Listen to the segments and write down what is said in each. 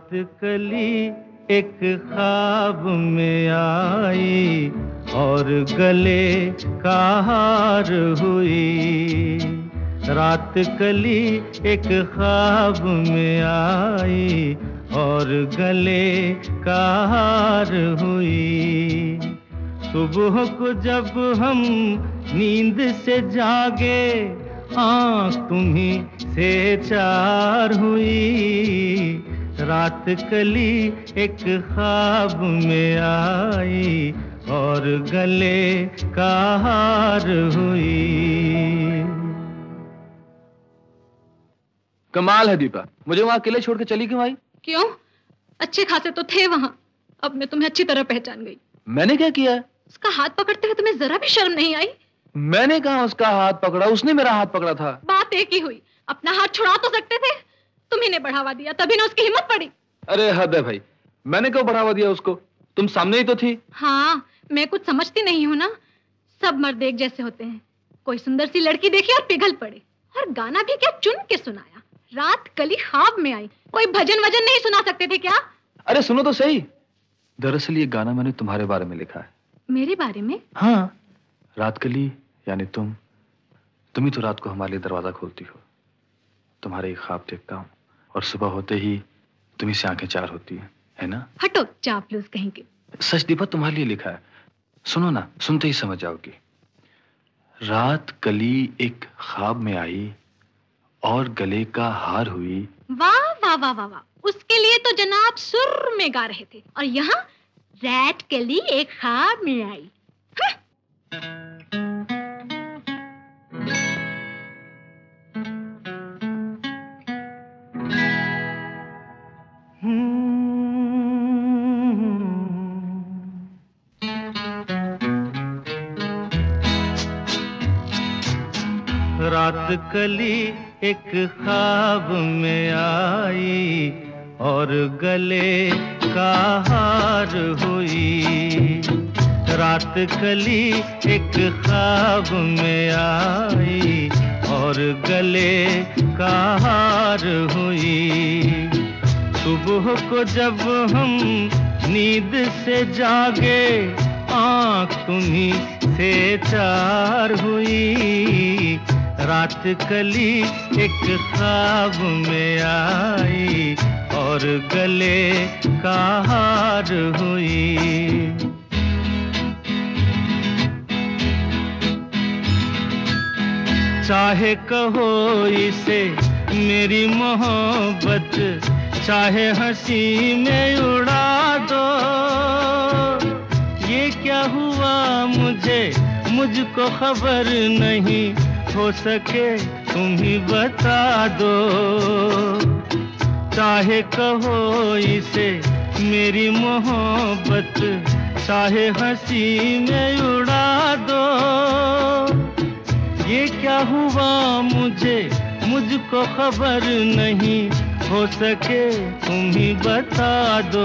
कली एक ख्वाब में आई और गले का हार हुई। रात कली एक ख्वाब में आई और गले का हार हुई। सुबह को जब हम नींद से जागे आँख तुम्ही से चार हुई। रात कली एक ख्वाब में आई और गले का हार हुई। कमाल है दीपा, मुझे वहाँ अकेले छोड़ के चली क्यों आई? क्यों? अच्छे खासे तो थे वहाँ। अब मैं तुम्हें अच्छी तरह पहचान गई। मैंने क्या किया? उसका हाथ पकड़ते हुए तुम्हें जरा भी शर्म नहीं आई? मैंने कहा उसका हाथ पकड़ा, उसने मेरा हाथ पकड़ा था। बात एक ही हुई। अपना हाथ छुड़ा तो सकते थे। तुम्ही ने बढ़ावा दिया, तभी ना उसकी हिम्मत पड़ी। अरे हद है भाई, मैंने क्यों बढ़ावा दिया उसको? तुम सामने ही तो थी। हाँ, मैं कुछ समझती नहीं हूँ ना। सब मर्द एक जैसे होते हैं। कोई सुंदर सी लड़की देखी और पिघल पड़े। और गाना भी क्या चुन के सुनाया। रात कली ख्वाब में आई। कोई भजन वजन नहीं सुना सकते थे क्या? अरे सुनो तो सही। दरअसल ये गाना मैंने तुम्हारे बारे में लिखा है। मेरे बारे में? हाँ, रात कली यानी तुम ही तो रात को हमारे लिए दरवाजा खोलती हो। तुम्हारे ही ख्वाब देखता हूँ और सुबह होते ही तुम्ही से आंखें चार होती है ना? हटो चापलूस कहीं के। सच दीपा, तुम्हारे लिए लिखा है। सुनो ना, सुनते ही समझ जाओगी। रात कली एक ख्वाब में आई और गले का हार हुई। वाह वाह वाह वाह वाह, उसके लिए तो जनाब सुर में गा रहे थे और यहाँ रात कली एक ख्वाब में आई। रात कली एक ख्वाब में आई और गले का हार हुई। रात कली एक ख्वाब में आई और गले का हार हुई। सुबह को जब हम नींद से जागे आँख तुम्ही से चार हुई। रात कली एक ख्वाब में आई और गले का हार हुई। चाहे कहो इसे मेरी मोहब्बत, चाहे हंसी में उड़ा दो। ये क्या हुआ मुझको खबर नहीं, हो सके तुम ही बता दो। चाहे कहो इसे मेरी मोहब्बत, चाहे हंसी में उड़ा दो। ये क्या हुआ मुझको खबर नहीं, हो सके तुम ही बता दो।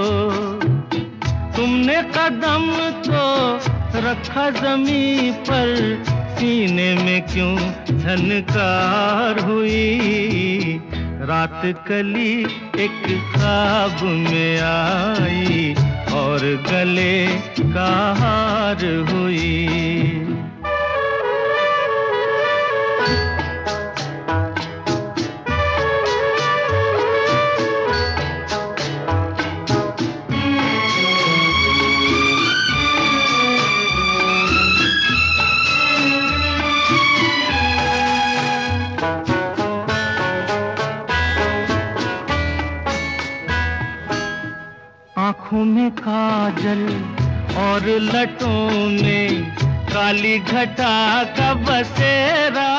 तुमने कदम तो रखा जमीन पर, सीने में क्यों झनकार हुई। रात कली एक ख्वाब में आई और गले का हार हुई। आँखों में काजल और लटों में काली घटा का बसेरा।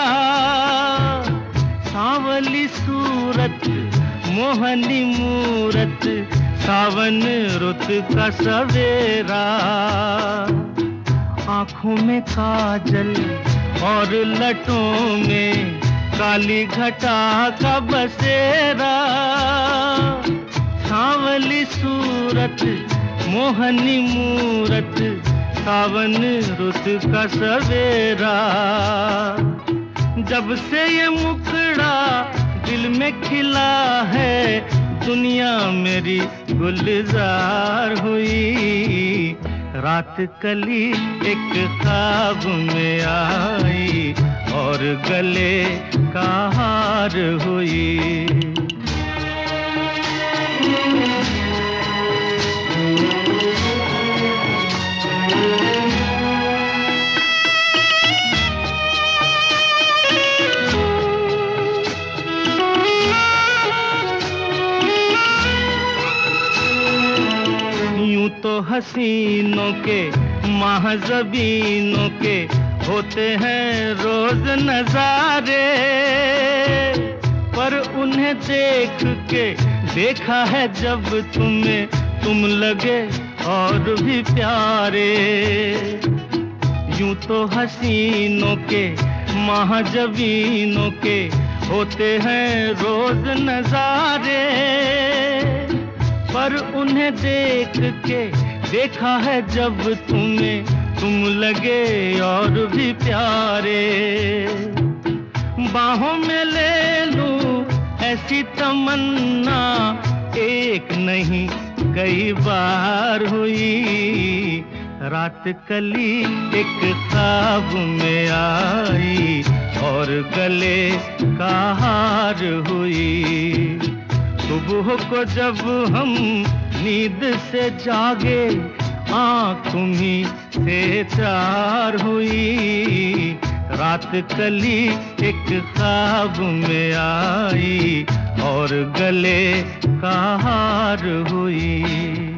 सांवली सूरत मोहनी मूरत, सावन रुत का सवेरा। आँखों में काजल और लटों में काली घटा का बसेरा। सांवली सूरत मोहनी मूरत, सावन रुत का सवेरा। जब से ये मुखड़ा दिल में खिला है, दुनिया मेरी गुलजार हुई। रात कली एक ख्वाब में आई और गले का हार हुई। तो हसीनों के महज़बीनों के होते हैं रोज नजारे, पर उन्हें देख के देखा है जब तुम्हें, तुम लगे और भी प्यारे। यूं तो हसीनों के महज़बीनों के होते हैं रोज नजारे, पर उन्हें देख के देखा है जब तुम्हें, तुम लगे और भी प्यारे। बाहों में ले लूं ऐसी तमन्ना एक नहीं कई बार हुई। रात कली एक ख्वाब में आई और गले का हार हुई। सुबह को जब हम नींद से जागे, आँख तुम्हीं से चार हुई। रात कली एक ख्वाब में आई और गले का हार हुई।